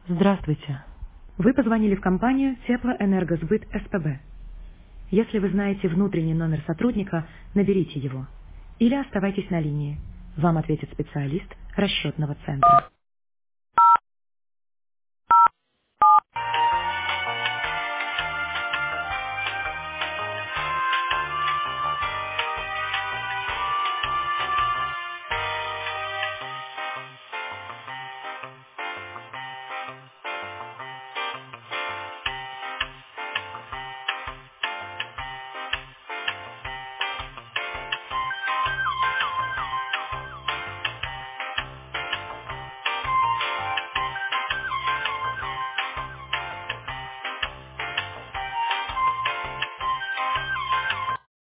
Здравствуйте. Вы позвонили в компанию Теплоэнергосбыт СПБ. Если вы знаете внутренний номер сотрудника, наберите его. Или оставайтесь на линии. Вам ответит специалист расчетного центра.